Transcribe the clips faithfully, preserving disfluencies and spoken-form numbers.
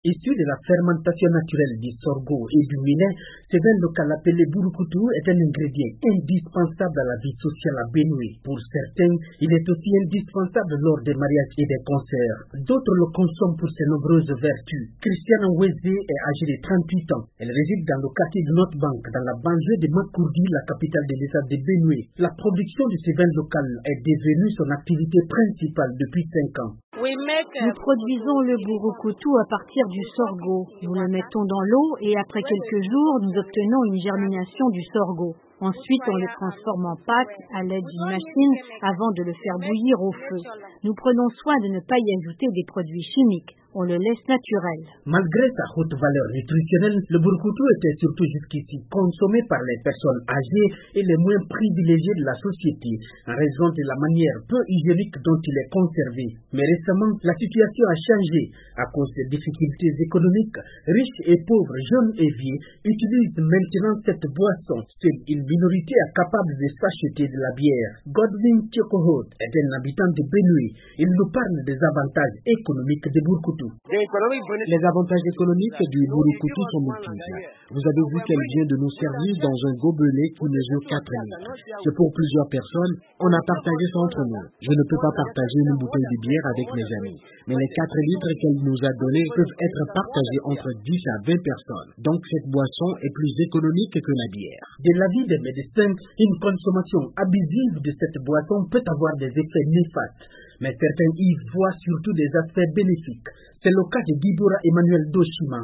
Issu de la fermentation naturelle du sorgho et du millet, ce vin local appelé Burukutu est un ingrédient indispensable à la vie sociale à Benue. Pour certains, il est aussi indispensable lors des mariages et des concerts. D'autres le consomment pour ses nombreuses vertus. Christiane Weze est âgée de trente-huit ans. Elle réside dans le quartier de North Bank, dans la banlieue de Makurdi, la capitale de l'État de Benue. La production de ce vin local est devenue son activité principale depuis cinq ans. Nous produisons le Burukutu à partir du sorgho. Nous le mettons dans l'eau et après quelques jours, nous obtenons une germination du sorgho. Ensuite, on le transforme en pâte à l'aide d'une machine avant de le faire bouillir au feu. Nous prenons soin de ne pas y ajouter des produits chimiques. On le laisse naturel. Malgré sa haute valeur nutritionnelle, le Burukutu était surtout jusqu'ici consommé par les personnes âgées et les moins privilégiées de la société, en raison de la manière peu hygiénique dont il est conservé. Mais récemment, la situation a changé. À cause des difficultés économiques, riches et pauvres, jeunes et vieux, utilisent maintenant cette boisson. Seule une minorité est capable de s'acheter de la bière. Godwin Tiokohot est un habitant de Benue. Il nous parle des avantages économiques de Burukutu. Les avantages économiques du Burukutu sont multiples. Vous avez vu qu'elle vient de nous servir dans un gobelet qui mesure quatre litres. C'est pour plusieurs personnes. On a partagé ça entre nous. Je ne peux pas partager une bouteille de bière avec mes amis. Mais les quatre litres qu'elle nous a donnés peuvent être partagés entre dix à vingt personnes. Donc cette boisson est plus économique que la bière. De l'avis des médecins, une consommation abusive de cette boisson peut avoir des effets néfastes. Mais certains y voient surtout des aspects bénéfiques. C'est le cas de Dibora Emmanuel Doshima.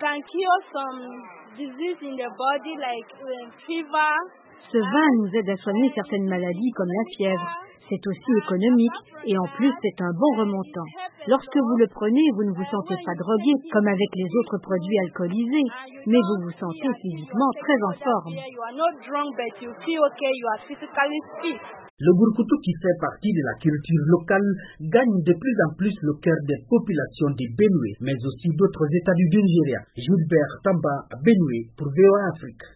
Ce vin nous aide à soigner certaines maladies comme la fièvre. C'est aussi économique et en plus c'est un bon remontant. Lorsque vous le prenez, vous ne vous sentez pas drogué comme avec les autres produits alcoolisés, mais vous vous sentez physiquement très en forme. Le Burukutu, qui fait partie de la culture locale, gagne de plus en plus le cœur des populations de Benue, mais aussi d'autres États du Nigeria. Gilbert Tamba, Benue, pour V O A Afrique.